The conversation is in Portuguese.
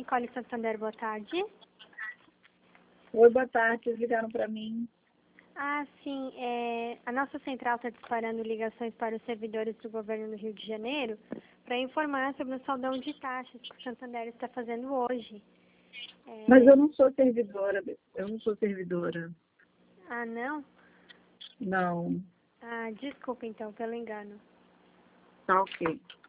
Nicole Santander, boa tarde. Oi, boa tarde, vocês ligaram para mim. Ah, sim, a nossa central está disparando ligações para os servidores do governo do Rio de Janeiro para informar sobre o saldão de taxas que o Santander está fazendo hoje. Mas eu não sou servidora, eu não sou servidora. Ah, não? Não, Ah, desculpa então pelo engano. tá ok.